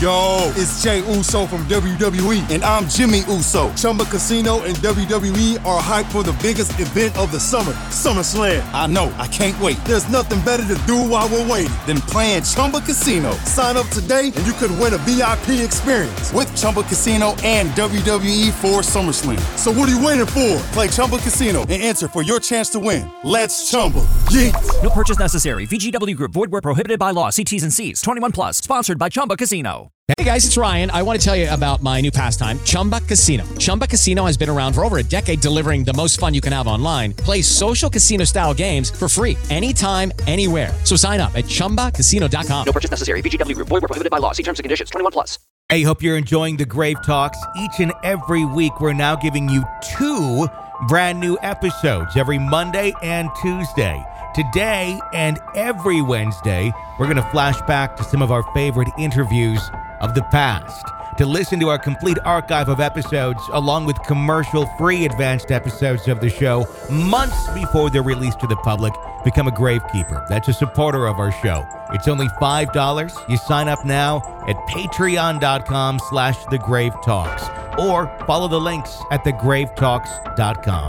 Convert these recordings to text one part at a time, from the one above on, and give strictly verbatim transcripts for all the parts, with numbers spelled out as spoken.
Yo, it's Jay Uso from W W E, and I'm Jimmy Uso. Chumba Casino and W W E are hyped for the biggest event of the summer, SummerSlam. I know, I can't wait. There's nothing better to do while we're waiting than playing Chumba Casino. Sign up today and you could win a V I P experience with Chumba Casino and W W E for SummerSlam. So what are you waiting for? Play Chumba Casino and enter for your chance to win. Let's Chumba. Yeet. No purchase necessary. V G W Group. Void where prohibited by law. See T's and C's. twenty-one plus. Sponsored by Chumba Casino. Hey guys, it's Ryan. I want to tell you about my new pastime, Chumba Casino. Chumba Casino has been around for over a decade, delivering the most fun you can have online. Play social casino-style games for free anytime, anywhere. So sign up at chumba casino dot com. No purchase necessary. V G W Group. Void where prohibited by law. See terms and conditions. twenty-one plus. Hey, hope you're enjoying the Grave Talks. Each and every week, we're now giving you two brand new episodes every Monday and Tuesday. Today and every Wednesday, we're going to flash back to some of our favorite interviews of the past. To listen to our complete archive of episodes, along with commercial-free advanced episodes of the show, months before they're released to the public, become a Gravekeeper. That's a supporter of our show. It's only five dollars. You sign up now at patreon.com slash The Grave Talks, or follow the links at the grave talks dot com.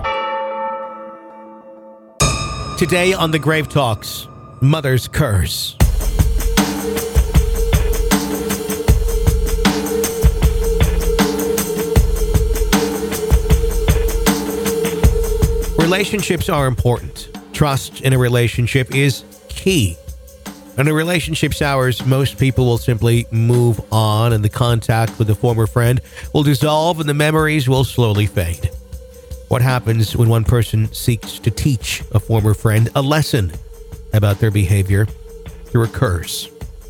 Today on The Grave Talks, Mother's Curse. Relationships are important. Trust in a relationship is key. When a relationship sours, most people will simply move on, and the contact with a former friend will dissolve and the memories will slowly fade. What happens when one person seeks to teach a former friend a lesson about their behavior through a curse?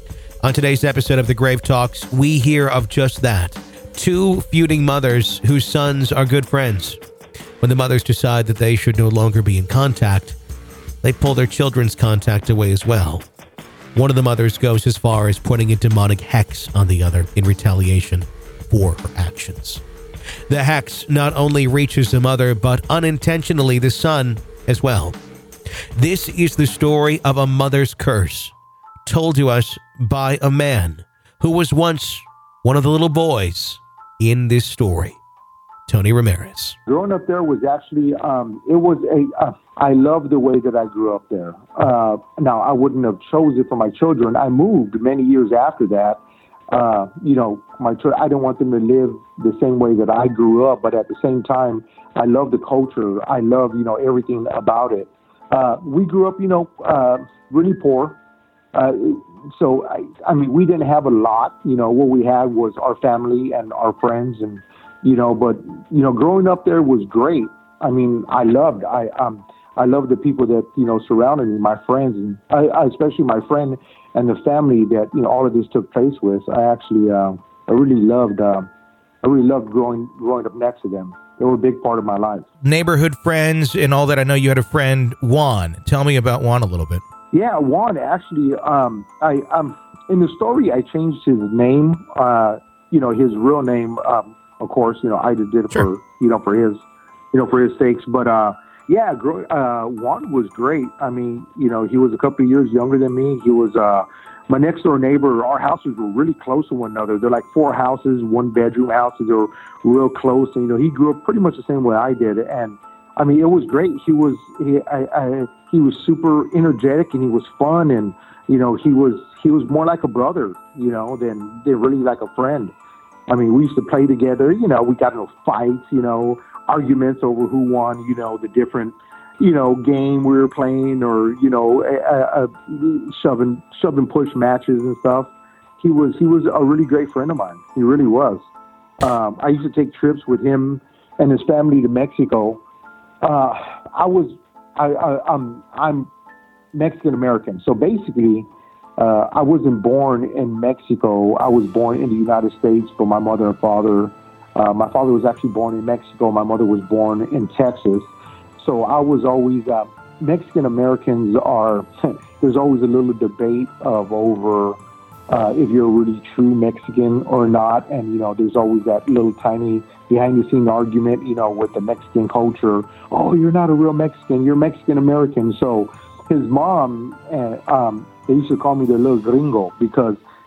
On today's episode of The Grave Talks, we hear of just that. Two feuding mothers whose sons are good friends. When the mothers decide that they should no longer be in contact, they pull their children's contact away as well. One of the mothers goes as far as putting a demonic hex on the other in retaliation for her actions. The hex not only reaches the mother, but unintentionally the son as well. This is the story of a mother's curse, told to us by a man who was once one of the little boys in this story. Tony Ramirez. Growing up there was actually, um, it was a, uh, I love the way that I grew up there. Uh, now, I wouldn't have chosen it for my children. I moved many years after that. Uh, you know, my children, I didn't want them to live the same way that I grew up, but at the same time, I love the culture. I love, you know, everything about it. Uh, we grew up, you know, uh, really poor. Uh, so, I, I mean, we didn't have a lot. You know, what we had was our family and our friends, and you know, but, you know, growing up there was great. I mean, I loved, I, um, I loved the people that, you know, surrounded me, my friends, and I, I, especially my friend and the family that, you know, all of this took place with. I actually, uh, I really loved, uh, I really loved growing, growing up next to them. They were a big part of my life. Neighborhood friends and all that. I know you had a friend, Juan. Tell me about Juan a little bit. Yeah, Juan, actually, um, I, um, in the story, I changed his name, uh, you know, his real name, um, of course, you know, I just did it sure. for, you know, for his, you know, for his sakes. But, uh, yeah, uh, Juan was great. I mean, you know, he was a couple of years younger than me. He was, uh, my next door neighbor. Our houses were really close to one another. They're like four houses, one bedroom houses. They were real close. And, you know, he grew up pretty much the same way I did. And I mean, it was great. He was, he, I, I, he was super energetic and he was fun. And, you know, he was, he was more like a brother, you know, than, than really like a friend. I mean, we used to play together, you know, we got into fights, you know, arguments over who won, you know, the different, you know, game we were playing, or, you know, a, a shoving, shove and push matches and stuff. He was, he was a really great friend of mine. He really was. Um, I used to take trips with him and his family to Mexico. Uh, I was, I, I, I'm, I'm Mexican American. So basically, Uh, I wasn't born in Mexico. I was born in the United States, but my mother and father, uh, my father was actually born in Mexico. My mother was born in Texas. So I was always, uh, Mexican Americans are, there's always a little debate of over uh, if you're a really true Mexican or not. And, you know, there's always that little tiny behind the scene argument, you know, with the Mexican culture. Oh, you're not a real Mexican. You're Mexican American. So his mom, uh, um, they used to call me the little gringo because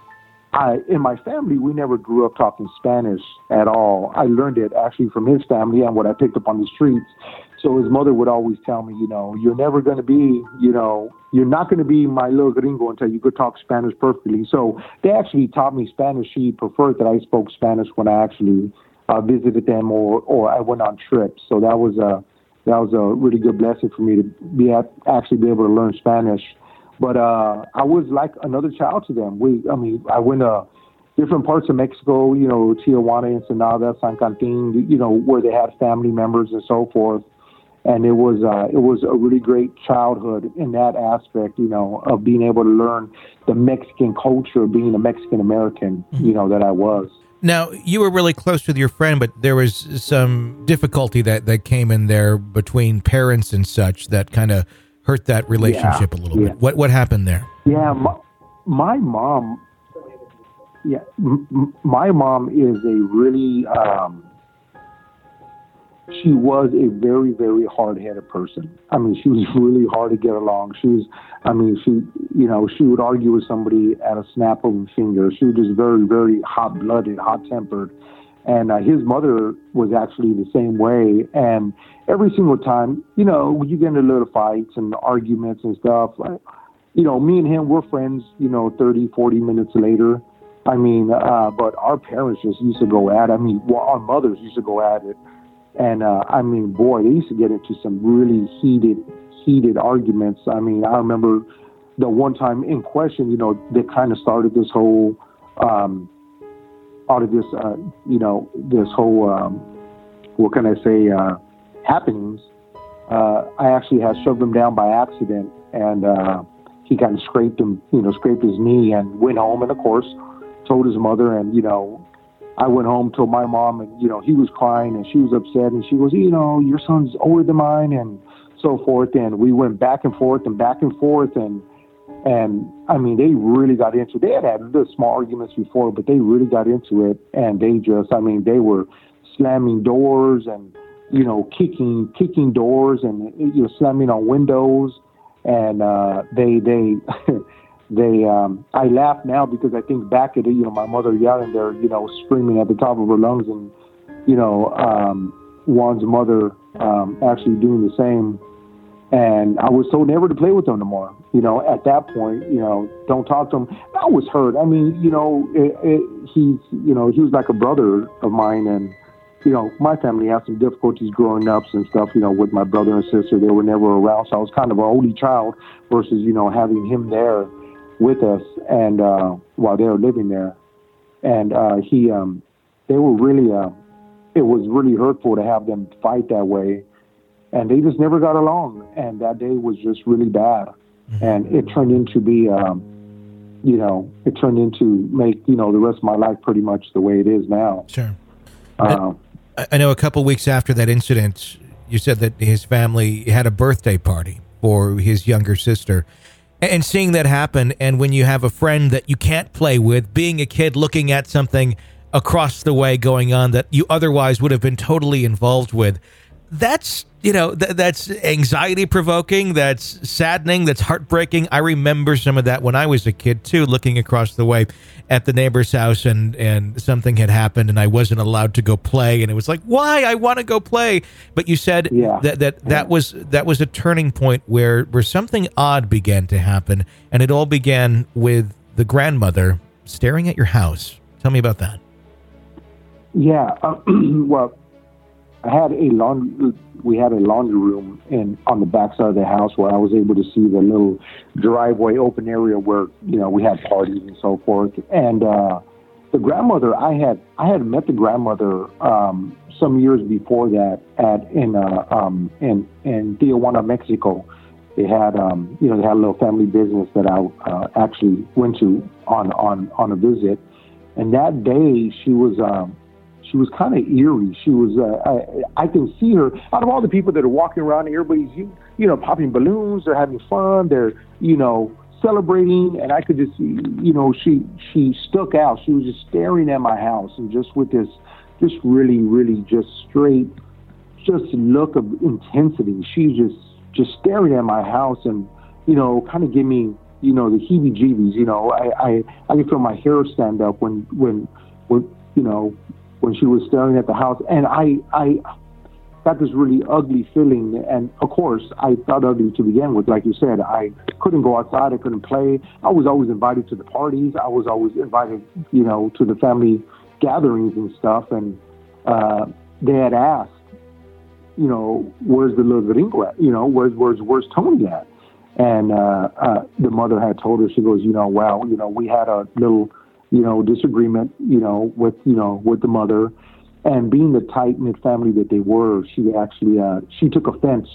I, in my family, we never grew up talking Spanish at all. I learned it actually from his family and what I picked up on the streets. So his mother would always tell me, you know, you're never going to be, you know, you're not going to be my little gringo until you could talk Spanish perfectly. So they actually taught me Spanish. She preferred that I spoke Spanish when I actually uh, visited them or, or I went on trips. So that was a, that was a really good blessing for me to be at, actually be able to learn Spanish. But uh, I was like another child to them. We, I mean, I went to different parts of Mexico, you know, Tijuana, Ensenada, San Quintin, you know, where they had family members and so forth. And it was uh, it was a really great childhood in that aspect, you know, of being able to learn the Mexican culture, being a Mexican American, you know, that I was. Now, you were really close with your friend, but there was some difficulty that, that came in there between parents and such that kind of hurt that relationship yeah, a little yeah. bit. What what happened there? Yeah, my, my mom, yeah, m- my mom is a really, um, she was a very, very hard-headed person. I mean, she was really hard to get along. She was, I mean, she, you know, she would argue with somebody at a snap of a finger. She was just very, very hot-blooded, hot-tempered. And uh, his mother was actually the same way. And every single time, you know, you get into little fights and arguments and stuff. Like, you know, me and him, we're friends, you know, thirty, forty minutes later. I mean, uh, but our parents just used to go at it. I mean, well, our mothers used to go at it. And, uh, I mean, boy, they used to get into some really heated, heated arguments. I mean, I remember the one time in question, you know, they kind of started this whole, um, out of this, uh, you know, this whole, um, what can I say, uh, happenings. Uh, I actually had shoved him down by accident, and uh, he kind of scraped him, you know, scraped his knee and went home. And, of course, told his mother, and, you know, I went home, told my mom, and, you know, he was crying and she was upset, and she goes, you know, your son's older than mine and so forth. And we went back and forth and back and forth. And, and I mean, they really got into it. They had had little small arguments before, but they really got into it. And they just, I mean, they were slamming doors and, you know, kicking, kicking doors and, you know, slamming on windows. And uh, they, they, They, um, I laugh now because I think back at it, you know, my mother yelling there, you know, screaming at the top of her lungs, and, you know, um, Juan's mother um, actually doing the same. And I was told never to play with them no more. You know, at that point, you know, don't talk to him. I was hurt. I mean, you know, it, it, he's, you know, he was like a brother of mine, and, you know, my family had some difficulties growing up and stuff, you know, with my brother and sister. They were never around, so I was kind of an only child versus, you know, having him there with us, and uh, while they were living there, and uh, he, um, they were really, uh, it was really hurtful to have them fight that way, and they just never got along, and that day was just really bad, mm-hmm. and it turned into be, um, you know, it turned into make, you know, the rest of my life pretty much the way it is now. Sure. Uh, I, I know a couple weeks after that incident, you said that his family had a birthday party for his younger sister. And seeing that happen, and when you have a friend that you can't play with, being a kid looking at something across the way going on that you otherwise would have been totally involved with, that's, you know, th- that's anxiety provoking, that's saddening, that's heartbreaking. I remember some of that when I was a kid too, looking across the way at the neighbor's house, and, and something had happened and I wasn't allowed to go play, and it was like, why? I want to go play. But you said yeah. that that, that yeah. was that was a turning point where, where something odd began to happen, and it all began with the grandmother staring at your house. Tell me about that. Yeah, uh, well, I had a laundry, we had a laundry room in on the backside of the house where I was able to see the little driveway open area where, you know, we had parties and so forth. And uh, the grandmother, I had I had met the grandmother um, some years before that at in uh, um, in in Tijuana, Mexico. They had um, you know they had a little family business that I uh, actually went to on on on a visit. And that day she was. Um, She was kind of eerie. She was, uh, I, I can see her, out of all the people that are walking around, everybody's, you, you know, popping balloons, they're having fun, they're, you know, celebrating. And I could just see, you know, she, she stuck out. She was just staring at my house, and just with this, just really, really just straight, just look of intensity. She's just, just staring at my house, and, you know, kind of give me, you know, the heebie-jeebies. You know, I, I, I could feel my hair stand up when, when, when, you know, when she was staring at the house. And I, I got this really ugly feeling. And of course, I felt ugly to begin with. Like you said, I couldn't go outside. I couldn't play. I was always invited to the parties. I was always invited, you know, to the family gatherings and stuff. And uh, they had asked, you know, where's the little gringo at? You know, where's, where's, where's Tony at? And uh, uh, the mother had told her, she goes, you know, well, you know, we had a little, you know, disagreement, you know, with, you know, with the mother. And being the tight-knit family that they were, she actually, uh, she took offense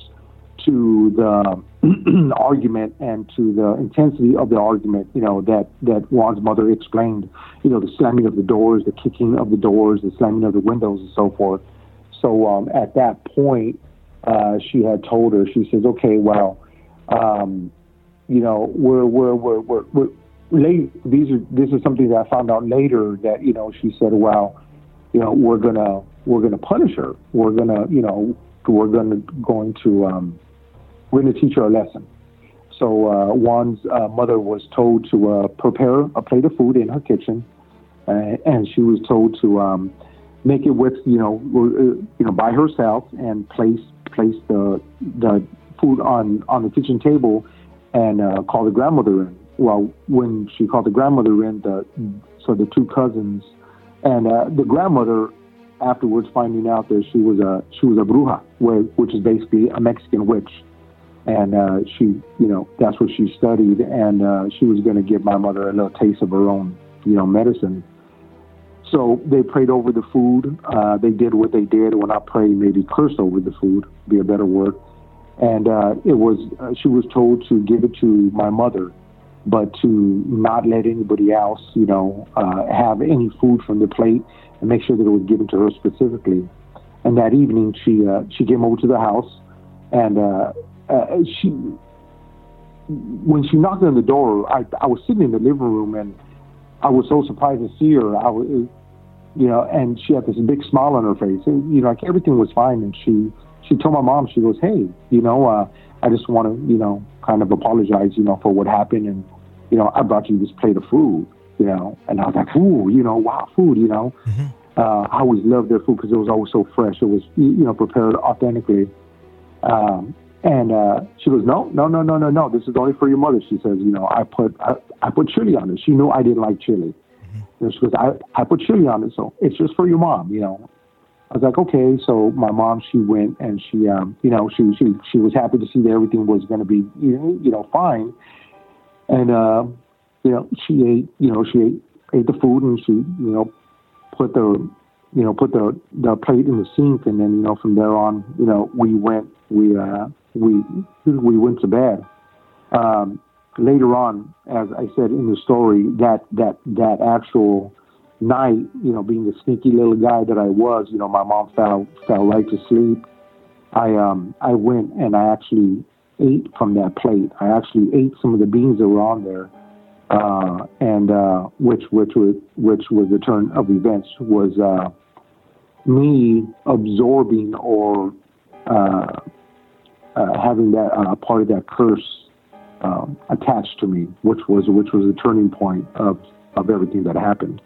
to the argument and to the intensity of the argument, you know, that, that Juan's mother explained, you know, the slamming of the doors, the kicking of the doors, the slamming of the windows and so forth. So um, at that point, uh, she had told her, she says, okay, well, um, you know, we're, we're, we're, we're, we're late. These are, this is something that I found out later that, you know, she said, well, you know, we're going to, we're going to punish her. We're going to, you know, we're going to, going to, um, we're going to teach her a lesson. So uh, Juan's uh, mother was told to uh, prepare a plate of food in her kitchen, uh, and she was told to um, make it with, you know, uh, you know, by herself and place place the the food on, on the kitchen table and uh, call the grandmother in. Well, when she called the grandmother in, the so the two cousins and uh, the grandmother afterwards finding out that she was a she was a bruja, which is basically a Mexican witch. And uh, she, you know, that's what she studied, and uh, she was going to give my mother a little taste of her own, you know, medicine. So they prayed over the food. Uh, they did what they did. When I pray, maybe cursed over the food, be a better word. And uh, it was, uh, she was told to give it to my mother, but to not let anybody else, you know, uh, have any food from the plate, and make sure that it was given to her specifically. And that evening, she uh, she came over to the house, and uh, Uh, she, when she knocked on the door, I, I was sitting in the living room, and I was so surprised to see her. I was, you know, and she had this big smile on her face. And, you know, like everything was fine. And she, she told my mom, she goes, "Hey, you know, uh, I just want to, you know, kind of apologize, you know, for what happened. And, you know, I brought you this plate of food, you know." And I was like, "Ooh, you know, wow, food, you know." Mm-hmm. Uh, I always loved their food because it was always so fresh. It was, you know, prepared authentically. Um, And uh, she goes, no, no, no, no, no, no. This is only for your mother. She says, you know, I put I, I put chili on it. She knew I didn't like chili. Mm-hmm. And she goes, I, I put chili on it, so it's just for your mom, you know. I was like, okay. So my mom, she went and she, um, you know, she she she was happy to see that everything was going to be, you know, you know, fine. And uh, you know, she ate, you know, she ate, ate the food, and she, you know, put the, you know, put the the plate in the sink, and then, you know, from there on, you know, we went, we. Uh, we we went to bed. Um, later on, as I said in the story, that that that actual night, you know, being the sneaky little guy that I was, you know, my mom fell fell right to sleep. I um I went and I actually ate from that plate. I actually ate some of the beans that were on there, uh, and uh, which which was which was the turn of events was uh, me absorbing or uh, Uh, having that uh, part of that curse um, attached to me, which was which was the turning point of, of everything that happened.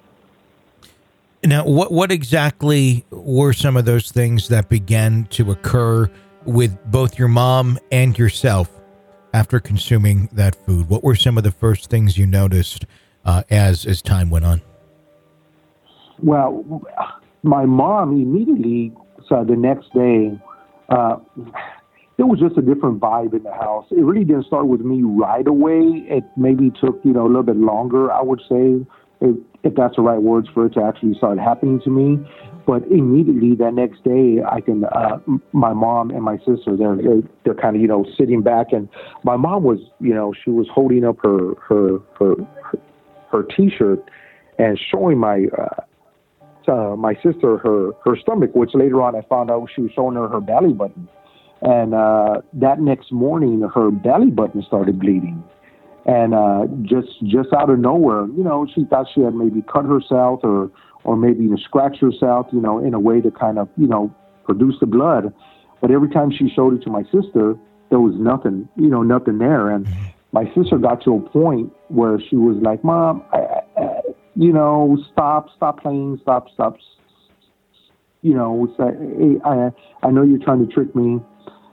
Now, what what exactly were some of those things that began to occur with both your mom and yourself after consuming that food? What were some of the first things you noticed uh, as as time went on? Well, my mom immediately, so the next day, uh, it was just a different vibe in the house. It really didn't start with me right away. It maybe took, you know, a little bit longer, I would say, if, if that's the right words for it to actually start happening to me. But immediately that next day, I can, uh, my mom and my sister, they're, they're, they're kind of, you know, sitting back. And my mom was, you know, she was holding up her, her, her, her, her T-shirt and showing my, uh, uh, my sister her, her stomach, which later on I found out she was showing her her belly button. And uh, that next morning, her belly button started bleeding. And uh, just just out of nowhere, you know, she thought she had maybe cut herself or, or maybe even scratched herself, you know, in a way to kind of, you know, produce the blood. But every time she showed it to my sister, there was nothing, you know, nothing there. And my sister got to a point where she was like, Mom, I, I, you know, stop, stop playing, stop, stop. You know, it's like, hey, I, I know you're trying to trick me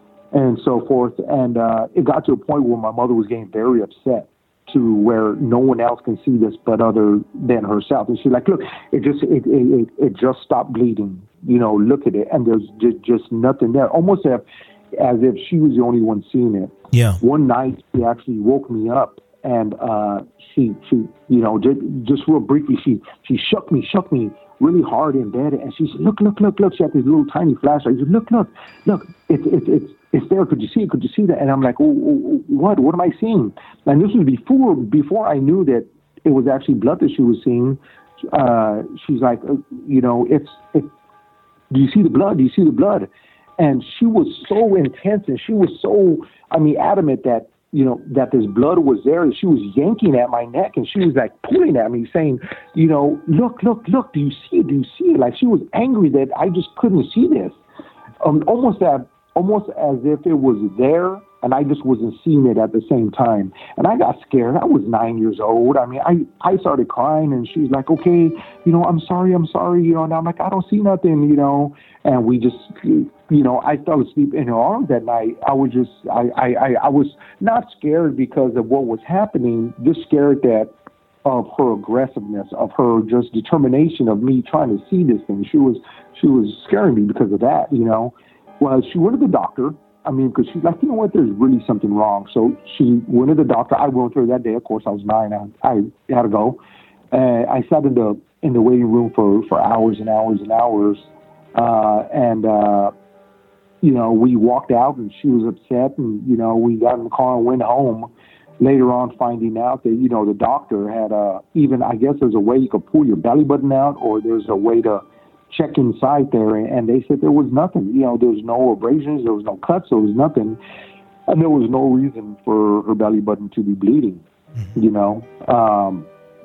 and so forth. And uh, it got to a point where my mother was getting very upset to where no one else can see this but other than herself. And she's like, look, it just, it, it, it just stopped bleeding. You know, look at it. And there's just, just nothing there. Almost as, as if she was the only one seeing it. Yeah. One night she actually woke me up and uh, she, she, you know, just, just real briefly, she, she shook me, shook me really hard in bed. And she said, look, look, look, look. She had this little tiny flashlight. She said, look, look, look, it's, it's, it's, it's there. Could you see it? Could you see that? And I'm like, oh, oh, what? What am I seeing? And this was before before I knew that it was actually blood that she was seeing. Uh, she's like, uh, you know, it's, it, do you see the blood? Do you see the blood? And she was so intense and she was so, I mean, adamant that, you know, that this blood was there. And she was yanking at my neck and she was like pulling at me saying, you know, look, look, look, do you see it? Do you see it? Like she was angry that I just couldn't see this. Um, almost that. Almost as if it was there and I just wasn't seeing it at the same time. And I got scared. I was nine years old. I mean, I, I started crying and she's like, okay, you know, I'm sorry, I'm sorry, you know, and I'm like, I don't see nothing, you know, and we just, you know, I fell asleep in her arms that night. I was just, I, I, I was not scared because of what was happening, just scared that of her aggressiveness, of her just determination of me trying to see this thing. She was, she was scaring me because of that, you know. Well, she went to the doctor. I mean, because she's like, you know what, there's really something wrong. So she went to the doctor. I went to her that day. Of course, I was nine. I, I had to go. Uh, I sat in the in the waiting room for, for hours and hours and hours. Uh, and, uh, you know, we walked out and she was upset. And, you know, we got in the car and went home. Later on, finding out that, you know, the doctor had a, even, I guess there's a way you could pull your belly button out or there's a way to check inside there, and they said there was nothing. You know, there was no abrasions, there was no cuts, there was nothing, and there was no reason for her belly button to be bleeding. Mm-hmm. You know, um,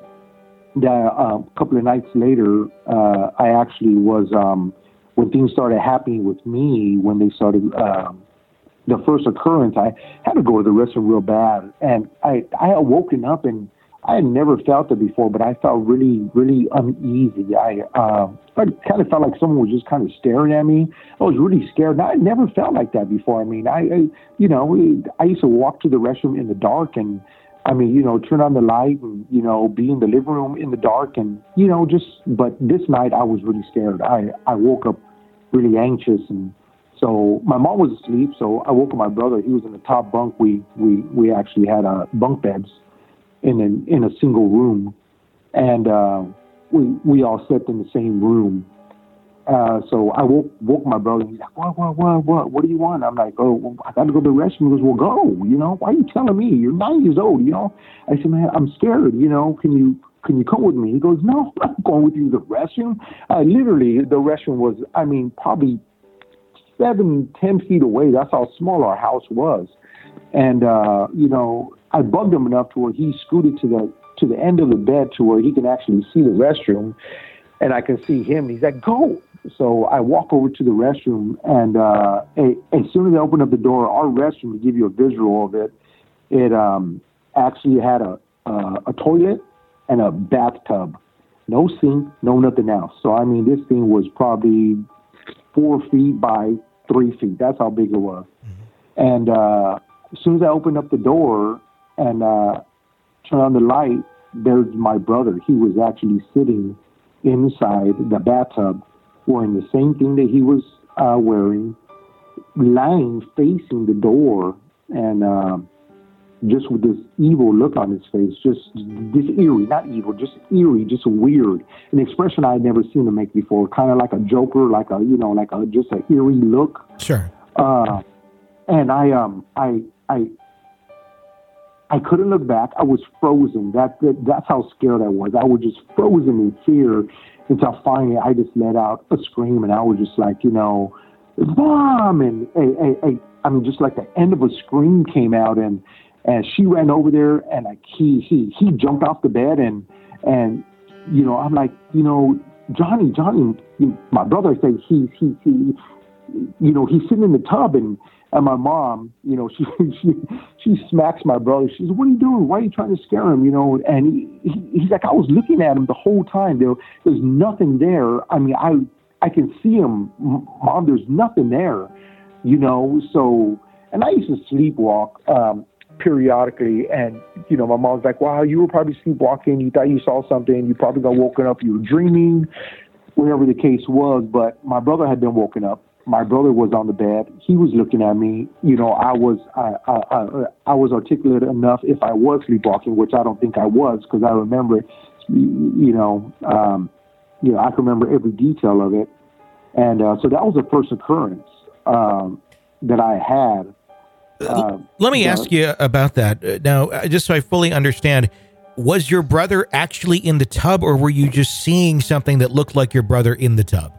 the, uh, a couple of nights later, uh, I actually was um, when things started happening with me. When they started um, the first occurrence, I had to go to the restroom real bad, and I I had woken up and I had never felt it before, but I felt really, really uneasy. I, uh, I kind of felt like someone was just kind of staring at me. I was really scared. I had never felt like that before. I mean, I, I you know, I used to walk to the restroom in the dark and, I mean, you know, turn on the light and, you know, be in the living room in the dark and, you know, just, but this night I was really scared. I, I woke up really anxious and so my mom was asleep. So I woke up my brother. He was in the top bunk. We, we, we actually had uh, bunk beds in a, in a single room, and uh, we we all slept in the same room. Uh, so I woke woke my brother, and he's like, what, what, what, what, what do you want? I'm like, oh, well, I got to go to the restroom. He goes, well, go, you know, why are you telling me? You're nine years old, you know? I said, man, I'm scared, you know, can you can you come with me? He goes, no, I'm not going with you to the restroom. Uh, literally, the restroom was, I mean, probably seven, ten feet away. That's how small our house was. And, uh, you know, I bugged him enough to where he scooted to the to the end of the bed to where he can actually see the restroom, and I can see him. He's like, go. So I walk over to the restroom, and uh, as soon as I open up the door, our restroom, to give you a visual of it, it um, actually had a, uh, a toilet and a bathtub. No sink, no nothing else. So, I mean, this thing was probably four feet by three feet. That's how big it was. Mm-hmm. And uh, as soon as I opened up the door and uh, turned on the light, there's my brother. He was actually sitting inside the bathtub wearing the same thing that he was uh, wearing, lying facing the door, and uh, just with this evil look on his face, just this eerie, not evil, just eerie, just weird, an expression I had never seen him make before, kind of like a Joker, like a, you know, like a just an eerie look. Sure. Uh, and I, um, I, I, I couldn't look back. I was frozen. That, that that's how scared I was. I was just frozen in fear until finally I just let out a scream, and I was just like, you know, Mom, and I, I, I, I mean, just like the end of a scream came out, and and she ran over there, and like he he he jumped off the bed, and and you know, I'm like, you know, Johnny, Johnny, my brother said he he he, you know, he's sitting in the tub, and And my mom, you know, she she she smacks my brother. She says, "What are you doing? Why are you trying to scare him?" You know, and he, he, he's like, "I was looking at him the whole time. There, there's nothing there. I mean, I I can see him, Mom. There's nothing there, you know." So, and I used to sleepwalk um, periodically, and you know, my mom's like, "Wow, you were probably sleepwalking. You thought you saw something. You probably got woken up. You were dreaming, whatever the case was." But my brother had been woken up. My brother was on the bed. He was looking at me. You know, I was I, I, I, I was articulate enough if I was sleepwalking, which I don't think I was, because I remember, you know, um, you know, I can remember every detail of it. And uh, so that was the first occurrence um, that I had. Uh, Let me ask you about that. Now, just so I fully understand, was your brother actually in the tub, or were you just seeing something that looked like your brother in the tub?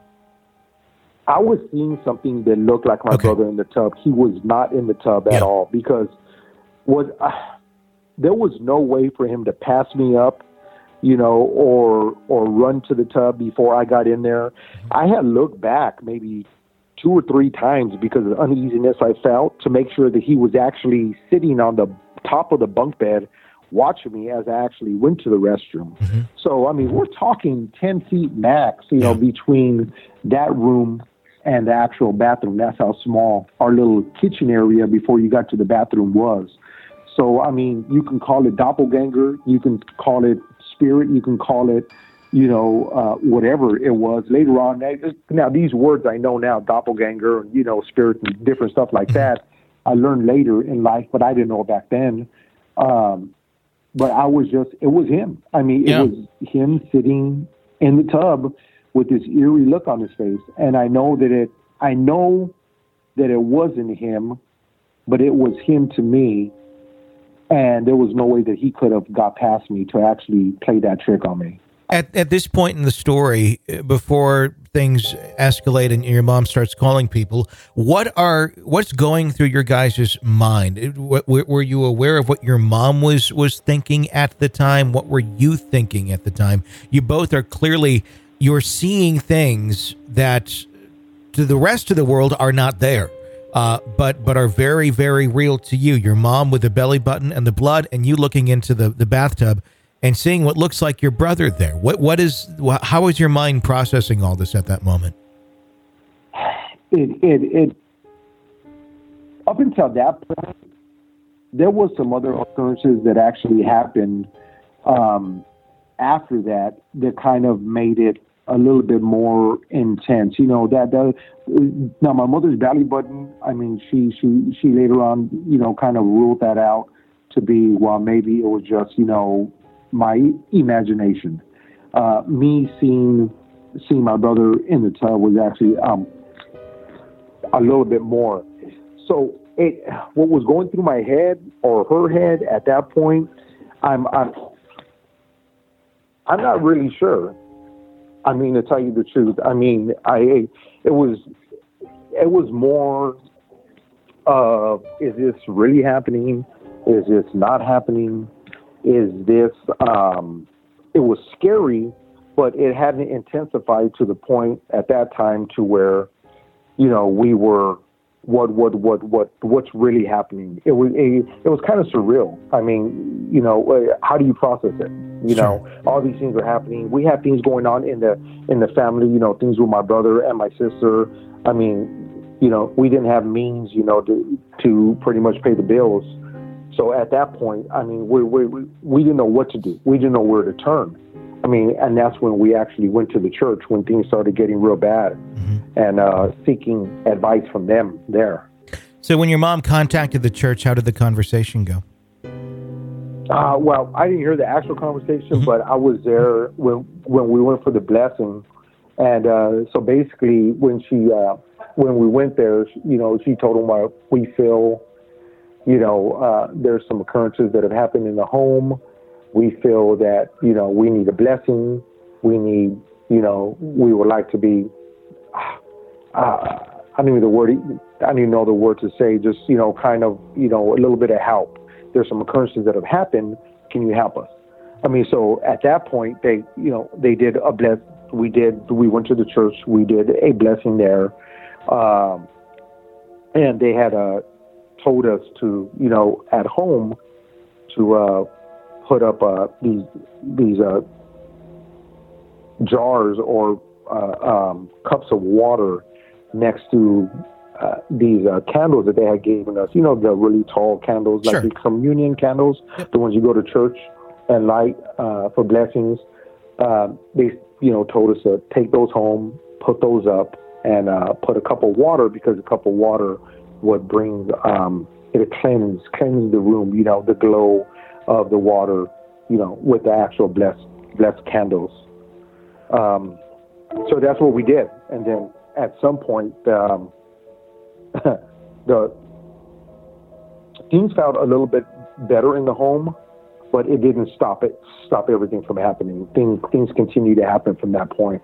I was seeing something that looked like my Okay. brother in the tub. He was not in the tub at Yeah. all, because was uh, there was no way for him to pass me up, you know, or or run to the tub before I got in there. I had looked back maybe two or three times because of the uneasiness I felt, to make sure that he was actually sitting on the top of the bunk bed watching me as I actually went to the restroom. Mm-hmm. So, I mean, we're talking ten feet max, you know, Yeah. between that room and the actual bathroom. That's how small our little kitchen area before you got to the bathroom was. So, I mean, you can call it doppelganger, you can call it spirit, you can call it, you know, uh, whatever it was. Later on, now these words I know now, doppelganger, you know, spirit and different stuff like that, I learned later in life, but I didn't know back then. Um, but I was just, it was him. I mean, Yeah. it was him sitting in the tub with this eerie look on his face. And I know that it, I know that it wasn't him, but it was him to me. And there was no way that he could have got past me to actually play that trick on me. At at this point in the story, uh, before things escalate and your mom starts calling people, what are what's going through your guys' mind? It- what- Were were you aware of what your mom was was thinking at the time? What were you thinking at the time? You both are clearly, you're seeing things that to the rest of the world are not there, uh, but but are very, very real to you. Your mom with the belly button and the blood, and you looking into the, the bathtub and seeing what looks like your brother there. What what is wh- how is your mind processing all this at that moment? It, it, it, up until that point, there was some other occurrences that actually happened um, after that that kind of made it a little bit more intense. You know, that, that now my mother's belly button, I mean, she, she, she later on, you know, kind of ruled that out to be, well, maybe it was just, you know, my imagination. Uh, me seeing, seeing my brother in the tub was actually, um, a little bit more. So it, what was going through my head or her head at that point, I'm, I'm, I'm not really sure. I mean, to tell you the truth, I mean, I, it was, it was more of, is this really happening? Is this not happening? Is this, um, it was scary, but it hadn't intensified to the point at that time to where, you know, we were, what, what, what, what, what's really happening? It was a, it was kind of surreal. I mean, you know, how do you process it? You know, all these things are happening. We had things going on in the, in the family, you know, things with my brother and my sister. I mean, you know, we didn't have means, you know, to, to pretty much pay the bills. So at that point, I mean, we, we, we, we didn't know what to do. We didn't know where to turn. I mean, and that's when we actually went to the church when things started getting real bad, mm-hmm. and uh, seeking advice from them there. So when your mom contacted the church, how did the conversation go? Uh, well, I didn't hear the actual conversation, Mm-hmm. but I was there when when we went for the blessing. And uh, so basically, when she uh, when we went there, you know, she told them uh, we feel, you know, uh, there's some occurrences that have happened in the home. We feel that, you know, we need a blessing. We need, you know, we would like to be, uh, I don't even know the word, I don't even know the word to say, just, you know, kind of, you know, a little bit of help. There's some occurrences that have happened. Can you help us? I mean, so at that point, they, you know, they did a bless. We did, we went to the church. We did a blessing there. Um, and they had uh, told us to, you know, at home to uh, put up uh, these these uh, jars or uh, um, cups of water next to uh, these uh, candles that they had given us. You know, the really tall candles, Sure. like the communion candles, Yep. the ones you go to church and light uh, for blessings. Uh, they, you know, told us to take those home, put those up, and uh, put a cup of water, because a cup of water would bring, um, it cleanse, cleanse the room, you know, the glow of the water, you know, with the actual blessed, blessed candles. Um, so that's what we did. And then at some point, um, the things felt a little bit better in the home, but it didn't stop it, stop everything from happening. Things, things continue to happen from that point.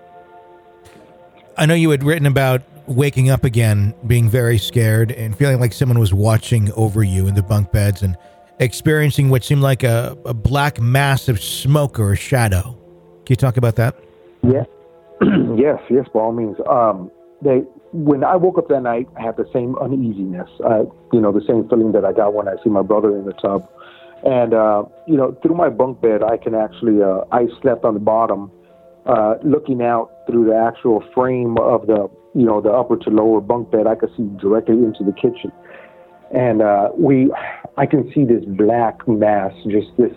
I know you had written about waking up again, being very scared and feeling like someone was watching over you in the bunk beds and experiencing what seemed like a, a black mass of smoke or a shadow. Can you talk about that? Yeah. yes, yes, by all means. Um, they, when I woke up that night, I had the same uneasiness, uh, you know, the same feeling that I got when I see my brother in the tub. And, uh, you know, through my bunk bed, I can actually, uh, I slept on the bottom, uh, looking out through the actual frame of the, you know, the upper to lower bunk bed. I could see directly into the kitchen. And uh, we, I can see this black mass, just this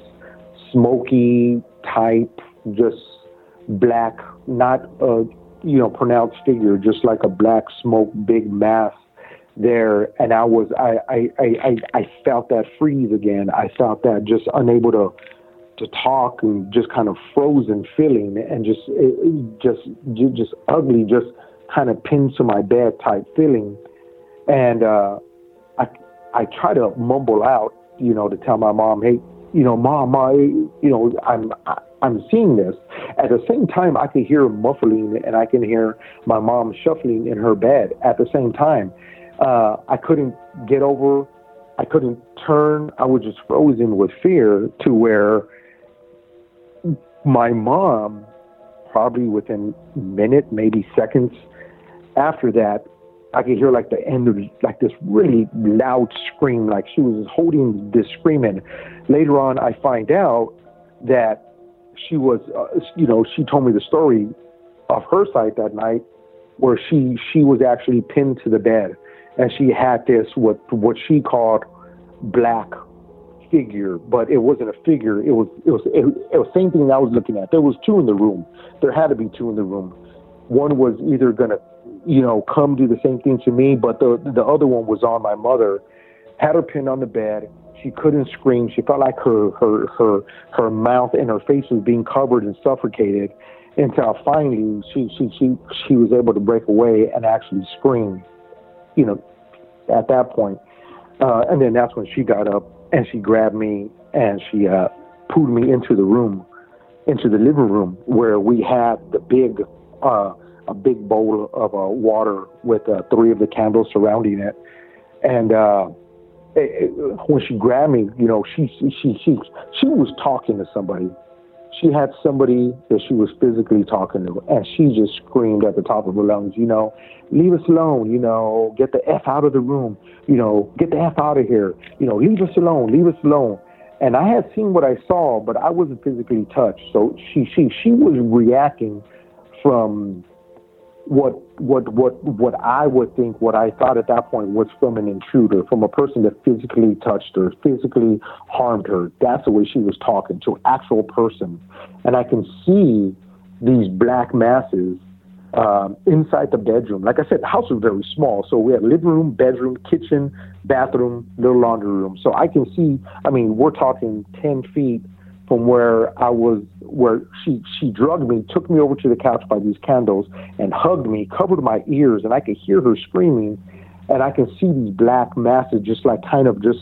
smoky type, just black, not a, you know, pronounced figure, just like a black smoke, big mass there. And I was, I, I, I, I felt that freeze again. I felt that just unable to, to talk, and just kind of frozen feeling, and just, it, just, just ugly, just kind of pinned to my bed type feeling. And, uh, I, I try to mumble out, you know, to tell my mom, hey, you know, mom, I, you know, I'm, I'm seeing this. At the same time, I can hear muffling, and I can hear my mom shuffling in her bed at the same time. Uh, I couldn't get over, I couldn't turn. I was just frozen with fear, to where my mom, probably within a minute, maybe seconds after that, I could hear like the end of like this really loud scream, like she was holding this screaming. Later on, I find out that she was, uh, you know, she told me the story of her side that night, where she she was actually pinned to the bed, and she had this what what she called black figure, but it wasn't a figure. It was it was it, it was the same thing I was looking at. There was two in the room. There had to be two in the room. One was either gonna, you know, come do the same thing to me, but the the other one was on my mother, had her pinned on the bed. She couldn't scream. She felt like her her her her mouth and her face was being covered and suffocated, until finally she she she she was able to break away and actually scream, you know, at that point. Uh, and then that's when she got up and she grabbed me and she uh, pulled me into the room, into the living room, where we had the big uh, a big bowl of uh, water with uh, three of the candles surrounding it. And uh, it, it, when she grabbed me, you know, she, she, she, she, she was talking to somebody. She had somebody that she was physically talking to, and she just screamed at the top of her lungs, you know, leave us alone, you know, get the F out of the room, you know, get the F out of here, you know, leave us alone, leave us alone. And I had seen what I saw, but I wasn't physically touched. So she, she, she was reacting from what what what what I would think, what I thought at that point was from an intruder, from a person that physically touched her, physically harmed her. That's the way she was talking, to an actual person. And I can see these black masses um, inside the bedroom. Like I said, the house was very small, so we had living room, bedroom, kitchen, bathroom, little laundry room. So I can see, I mean, we're talking ten feet from where I was, where she, she drugged me, took me over to the couch by these candles and hugged me, covered my ears, and I could hear her screaming, and I can see these black masses just like kind of just,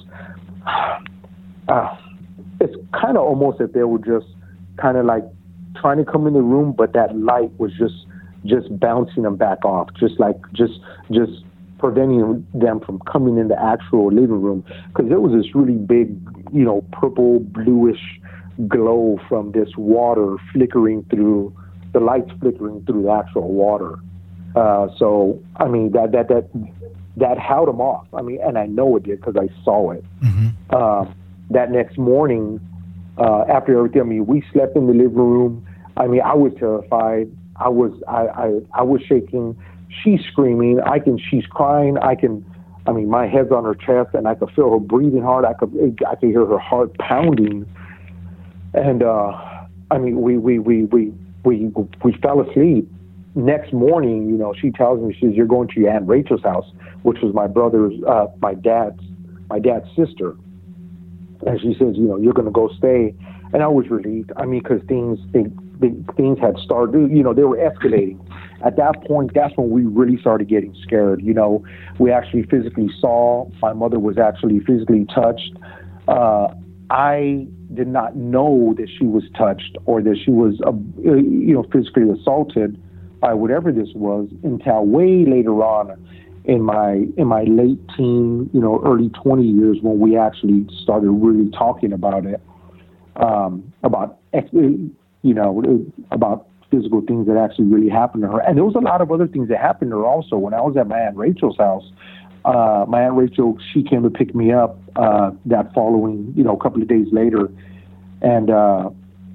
uh, it's kind of almost that they were just kind of like trying to come in the room, but that light was just, just bouncing them back off, just like, just, just preventing them from coming in the actual living room. Because there was this really big, you know, purple, bluish glow from this water flickering through, the lights flickering through the actual water. Uh, so, I mean, that, that, that, that held him off. I mean, and I know it did because I saw it. Mm-hmm. Uh, that next morning, uh, after everything, I mean, we slept in the living room. I mean, I was terrified. I was, I, I, I was shaking. She's screaming. I can, she's crying. I can, I mean, my head's on her chest, and I could feel her breathing hard. I could, I could hear her heart pounding. And uh, I mean, we, we, we, we, we, we fell asleep. Next morning, you know, she tells me, she says, "You're going to your Aunt Rachel's house," which was my brother's, uh, my dad's, my dad's sister. And she says, "You know, you're going to go stay." And I was relieved. I mean, because things, they, they, things had started, you know, they were escalating. At that point, that's when we really started getting scared. You know, we actually physically saw, my mother was actually physically touched. Uh, I did not know that she was touched or that she was, uh, you know, physically assaulted by whatever this was until way later on in my in my late teen, you know, early twenty years when we actually started really talking about it, um, about, you know, about physical things that actually really happened to her. And there was a lot of other things that happened to her also. When I was at my Aunt Rachel's house, uh, my Aunt Rachel, she came to pick me up uh, that following, you know, a couple of days later. And uh,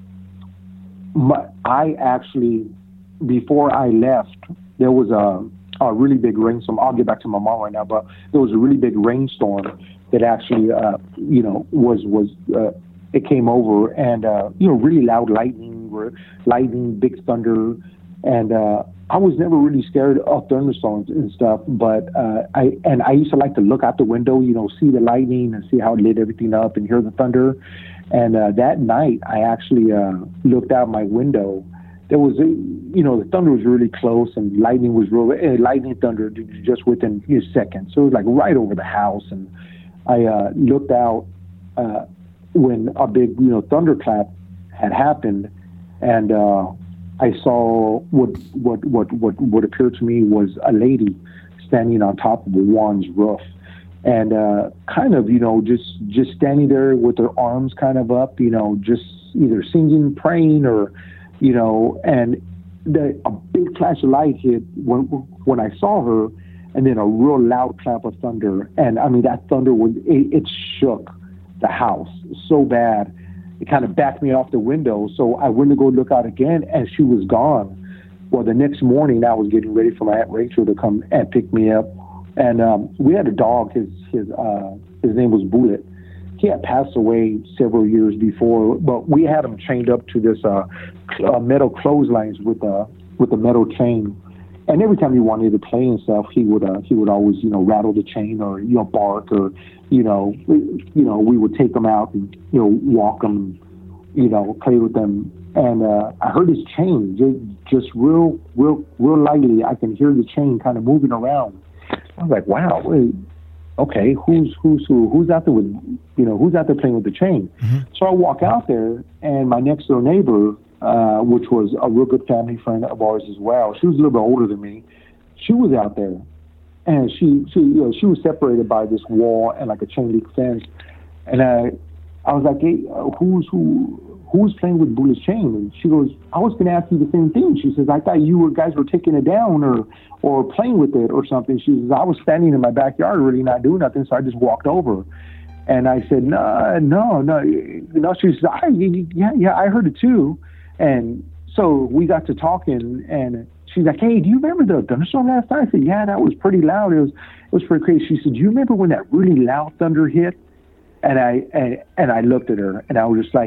my, I actually... before I left, there was a, a really big rainstorm. I'll get back to my mom right now, but there was a really big rainstorm that actually, uh, you know, was, was uh, it came over and, uh, you know, really loud lightning, lightning, big thunder. And uh, I was never really scared of thunderstorms and stuff, but uh, I, and I used to like to look out the window, you know, see the lightning and see how it lit everything up and hear the thunder. And uh, that night, I actually uh, looked out my window. There was, a, you know, the thunder was really close, and lightning was real. Uh, lightning thunder just within a second, so it was like right over the house. And I uh, looked out uh, when a big, you know, thunderclap had happened, and uh, I saw what what what what what appeared to me was a lady standing on top of Juan's roof, and uh, kind of, you know, just just standing there with her arms kind of up, you know, just either singing, praying, or you know, and the, a big flash of light hit when when I saw her, and then a real loud clap of thunder. And I mean, that thunder was, it, it shook the house so bad. It kind of backed me off the window. So I went to go look out again, and she was gone. Well, the next morning, I was getting ready for my Aunt Rachel to come and pick me up. And um, we had a dog. His his uh, his name was Bullet. He had passed away several years before, but we had him chained up to this uh, uh, metal clotheslines with a with a metal chain. And every time he wanted to play and stuff, he would uh, he would always, you know, rattle the chain or, you know, bark, or, you know, you know, we would take him out and, you know, walk him, you know, play with them. And uh, I heard his chain just, just real, real, real lightly. I can hear the chain kind of moving around. I was like, wow, wait, okay, who's who's who? Who's out there with, you know, who's out there playing with the chain? Mm-hmm. So I walk out there, and my next door neighbor, uh, which was a real good family friend of ours as well, she was a little bit older than me. She was out there, and she she you know, she was separated by this wall and like a chain link fence. And I I was like, hey, uh, who's who? Who's playing with Bullet's chain? And she goes, I was going to ask you the same thing. She says, I thought you were, guys were taking it down or or playing with it or something. She says, I was standing in my backyard really not doing nothing, so I just walked over. And I said, no, no, no. no. She says, I, yeah, yeah, I heard it too. And so we got to talking, and she's like, hey, do you remember the thunderstorm last night? I said, yeah, that was pretty loud. It was, it was pretty crazy. She said, do you remember when that really loud thunder hit? And I and, and I looked at her, and I was just like,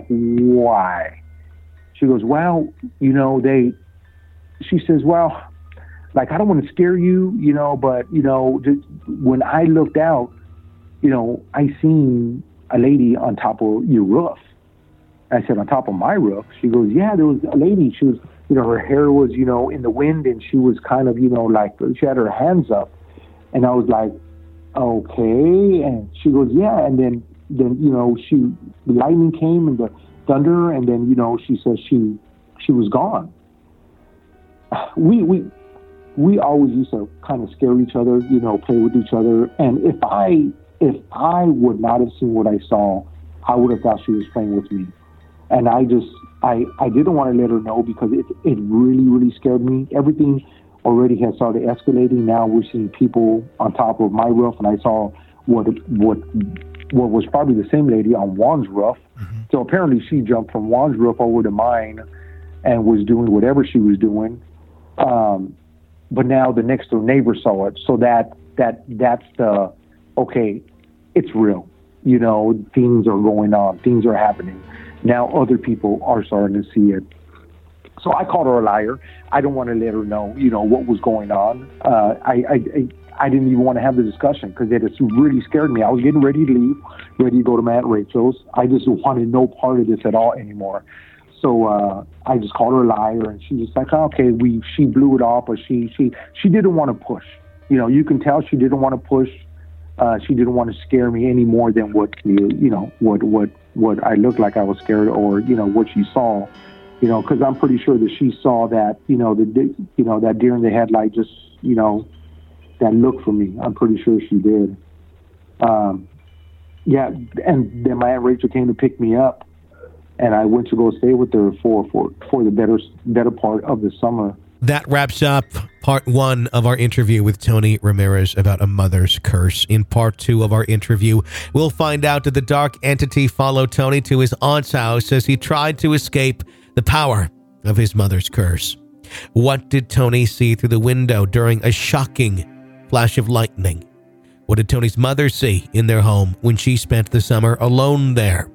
why? She goes, well, you know, they, she says, well, like, I don't want to scare you, you know, but, you know, just, when I looked out, you know, I seen a lady on top of your roof. I said, on top of my roof? She goes, yeah, there was a lady. She was, you know, her hair was, you know, in the wind, and she was kind of, you know, like, she had her hands up. And I was like, okay. And she goes, yeah. And then, then, you know, she, the lightning came and the thunder, and then, you know, she says she, she was gone. We, we, we always used to kind of scare each other, you know, play with each other. And if I, if I would not have seen what I saw, I would have thought she was playing with me. And I just, I, I didn't want to let her know because it, it really, really scared me. Everything already had started escalating. Now we're seeing people on top of my roof, and I saw what what what was probably the same lady on Juan's roof. Mm-hmm. So apparently she jumped from Juan's roof over to mine and was doing whatever she was doing. Um, but now the next door neighbor saw it. So that that that's the, okay, it's real. You know, things are going on. Things are happening. Now other people are starting to see it. So I called her a liar. I don't want to let her know, you know, what was going on. Uh, I, I, I I didn't even want to have the discussion because it has really scared me. I was getting ready to leave, ready to go to my Aunt Rachel's. I just wanted no part of this at all anymore. So uh, I just called her a liar, and she was like, oh, okay, we she blew it off, but she she she didn't want to push. You know, you can tell she didn't want to push. Uh, she didn't want to scare me any more than what you you know what what what I looked like I was scared, or you know what she saw. You know, because I'm pretty sure that she saw that you know the you know that deer in the headlight, just you know that look for me. I'm pretty sure she did. Um, yeah, and then my Aunt Rachel came to pick me up, and I went to go stay with her for for for the better better part of the summer. That wraps up part one of our interview with Tony Ramirez about a mother's curse. In part two of our interview, we'll find out that the dark entity followed Tony to his aunt's house as he tried to escape the power of his mother's curse. What did Tony see through the window during a shocking flash of lightning? What did Tony's mother see in their home when she spent the summer alone there?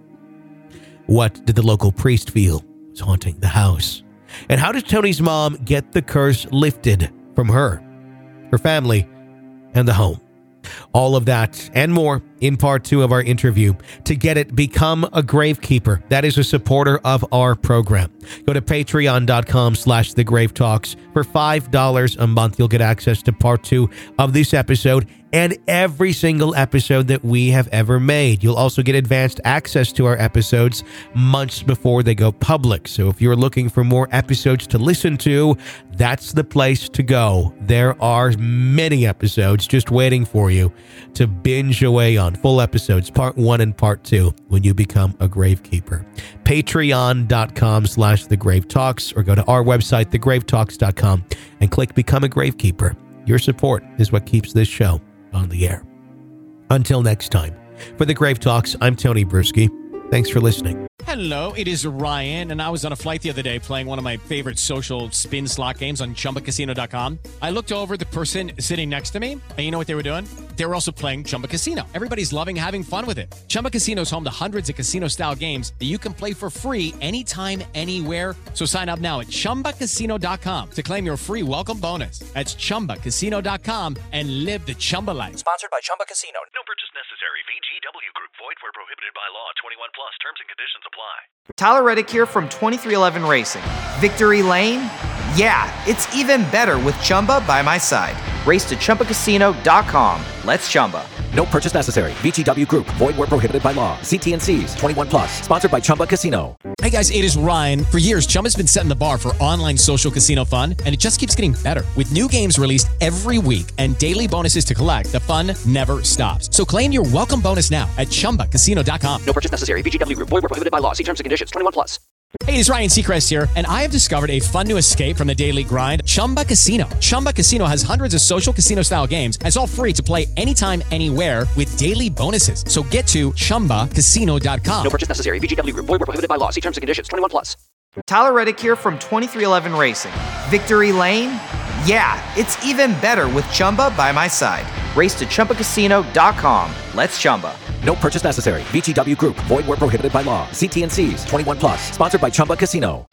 What did the local priest feel was haunting the house? And how did Tony's mom get the curse lifted from her, her family, and the home? All of that and more in part two of our interview. To get it, become a Gravekeeper. That is a supporter of our program. Go to patreon.com slash the Grave Talks. For five dollars a month, you'll get access to part two of this episode and every single episode that we have ever made. You'll also get advanced access to our episodes months before they go public. So if you're looking for more episodes to listen to, that's the place to go. There are many episodes just waiting for you to binge away on. Full episodes, part one and part two, when you become a Gravekeeper. Patreon.com slash The Grave Talks, or go to our website, the grave talks dot com, and click Become a Gravekeeper. Your support is what keeps this show on the air. Until next time, for The Grave Talks, I'm Tony Bruschi. Thanks for listening. Hello, it is Ryan, and I was on a flight the other day playing one of my favorite social spin slot games on chumba casino dot com. I looked over at the person sitting next to me, and you know what they were doing? They were also playing Chumba Casino. Everybody's loving having fun with it. Chumba Casino is home to hundreds of casino-style games that you can play for free anytime, anywhere. So sign up now at chumba casino dot com to claim your free welcome bonus. That's chumba casino dot com and live the Chumba life. Sponsored by Chumba Casino. No purchase necessary. V G W Group. Void where prohibited by law. twenty-one plus. Terms and conditions apply. Tyler Reddick here from twenty-three eleven Racing. Victory Lane? Yeah, it's even better with Chumba by my side. Race to chumba casino dot com. Let's Chumba. No purchase necessary. V G W Group. Void where prohibited by law. See T and C's. twenty-one plus. Sponsored by Chumba Casino. Hey guys, it is Ryan. For years, Chumba's been setting the bar for online social casino fun, and it just keeps getting better. With new games released every week and daily bonuses to collect, the fun never stops. So claim your welcome bonus now at chumba casino dot com. No purchase necessary. V G W Group. Void where prohibited by law. See terms and conditions. twenty-one plus. Hey, it's Ryan Seacrest here, and I have discovered a fun new escape from the daily grind, Chumba Casino. Chumba Casino has hundreds of social casino-style games, and it's all free to play anytime, anywhere with daily bonuses. So get to chumba casino dot com. No purchase necessary. V G W Group. Void where prohibited by law. See terms and conditions. twenty-one plus. Tyler Reddick here from twenty-three eleven Racing. Victory Lane? Yeah, it's even better with Chumba by my side. Race to chumba casino dot com. Let's Chumba. No purchase necessary. V G W Group. Void where prohibited by law. See T and C's. twenty-one plus. Sponsored by Chumba Casino.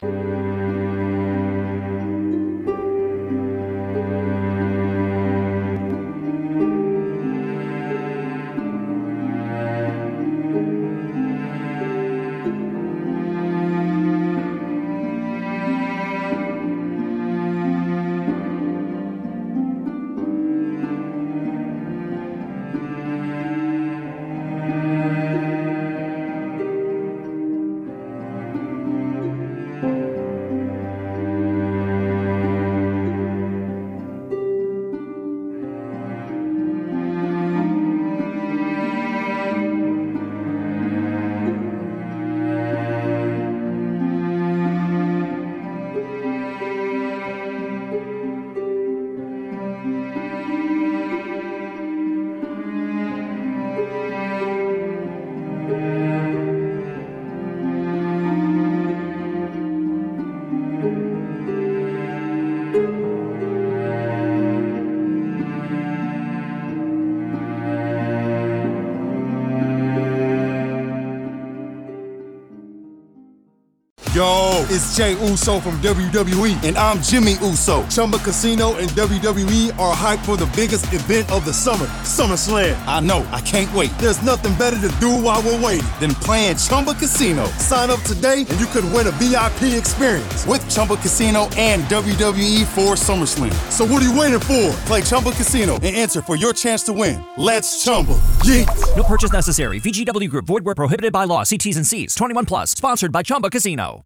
Yo, it's Jay Uso from W W E, and I'm Jimmy Uso. Chumba Casino and W W E are hyped for the biggest event of the summer, SummerSlam. I know, I can't wait. There's nothing better to do while we're waiting than playing Chumba Casino. Sign up today and you could win a V I P experience with Chumba Casino and W W E for SummerSlam. So what are you waiting for? Play Chumba Casino and enter for your chance to win. Let's Chumba. Yeet. No purchase necessary. V G W Group. Void where prohibited by law. See T's and C's. twenty-one plus. Sponsored by Chumba Casino.